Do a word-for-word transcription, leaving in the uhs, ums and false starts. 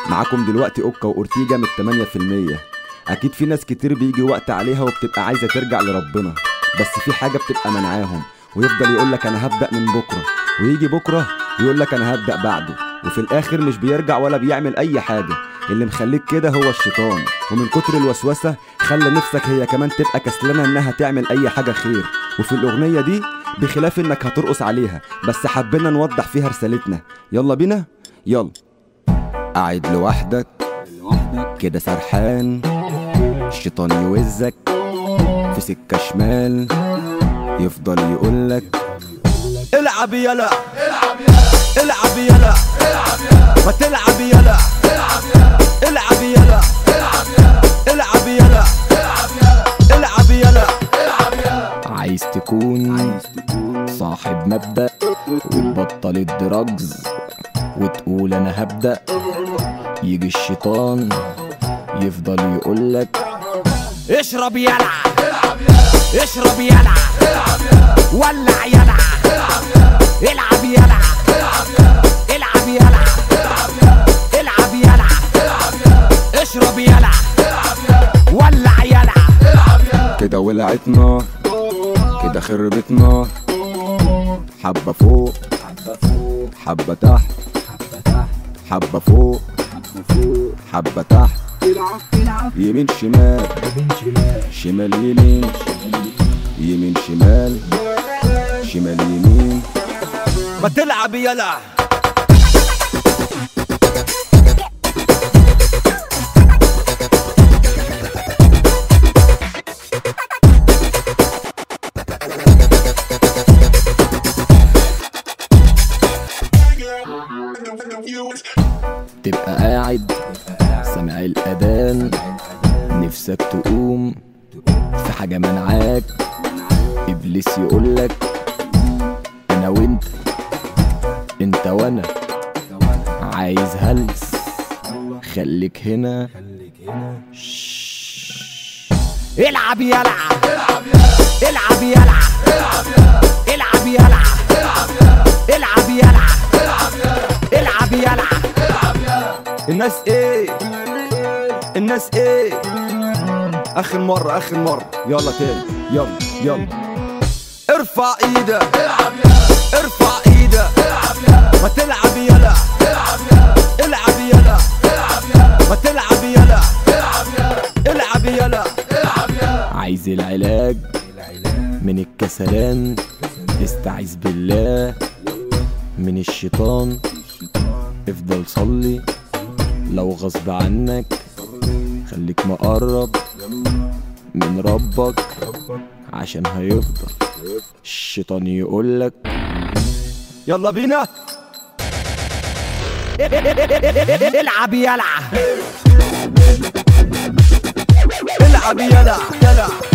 معاكم دلوقتي اوكا واورتيجا من تمانية في المية. اكيد في ناس كتير بيجي وقت عليها وبتبقى عايزه ترجع لربنا، بس في حاجه بتبقى منعاهم، ويفضل يقولك انا هبدا من بكره، ويجي بكره يقولك انا هبدا بعده، وفي الاخر مش بيرجع ولا بيعمل اي حاجه. اللي مخليك كده هو الشيطان، ومن كتر الوسوسه خلى نفسك هي كمان تبقى كسلانه انها تعمل اي حاجه خير. وفي الاغنيه دي بخلاف انك هترقص عليها، بس حبينا نوضح فيها رسالتنا. يلا بينا يلا. قاعد لوحدك كده سرحان، الشيطان يوزك في سكة شمال، يفضل يقولك العب يلا العب يلا ما تلعب يلا العب يلا العب يلا العب يلا. عايز تكون صاحب مبدأ وتبطل الدراجز وتقول انا هبدأ، يجي الشيطان يفضل يقولك اشرب يلا اشرب يلا ولع يلا العب يلا العب يلا العب يلا اشرب يلا ولع يلا. كده ولعتنا كده خربتنا، حبة فوق حبة تحت حبة فوق حبة تحت، يمين شمال شمال يمين يمين شمال شمال يمين. ما تلعب يلا. تبقى قاعد سامع الأذان، نفسك تقوم في حاجة منعاك، إبليس يقولك أنا وإنت إنت وأنا، عايز هلس خليك هنا. العب يلا العب يلا العب يلا العب يلا العب يلا. الناس ايه الناس ايه اخر مرة اخر مرة يلا تاني يلا يلا. ارفع ايدك ارفع ايدك ما تلعب يلا العب يلا ما تلعب يلا العب يلا. عايز العلاج من الكسلان، استعيذ بالله من الشيطان، افضل صلي لو غصب عنك، خليك مقرب من ربك عشان هيفضل الشيطان يقولك يلا بينا العب يلا العب يلا يلا